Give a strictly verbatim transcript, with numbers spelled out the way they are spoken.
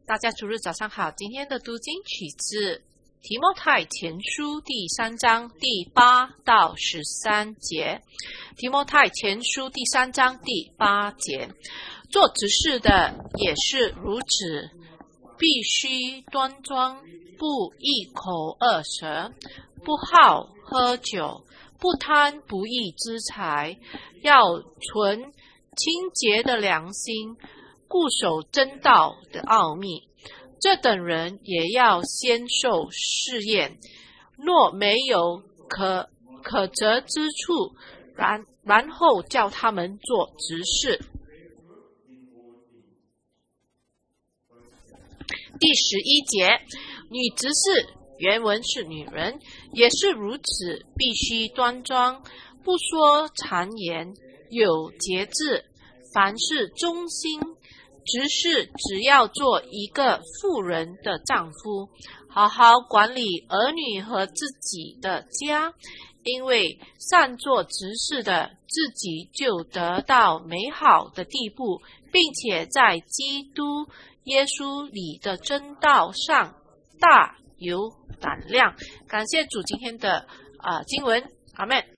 大家主日早上好，今天的读经取自提摩太前书第三章第八到十三节。提摩太前书第三章第八节，做执事的也是如此，必须端庄，不一口二舌，不好喝酒，不贪不义之财，要存清洁的良心，固守真道的奥秘。这等人也要先受试验，若没有可可责之处，然然后叫他们做执事。第十一节，女执事原文是女人，也是如此，必须端庄，不说谗言，有节制，凡事忠心。执事只要做一个妇人的丈夫，好好管理儿女和自己的家，因为善做执事的自己就得到美好的地步，并且在基督耶稣里的真道上大有胆量。感谢主今天的、呃、经文，阿们。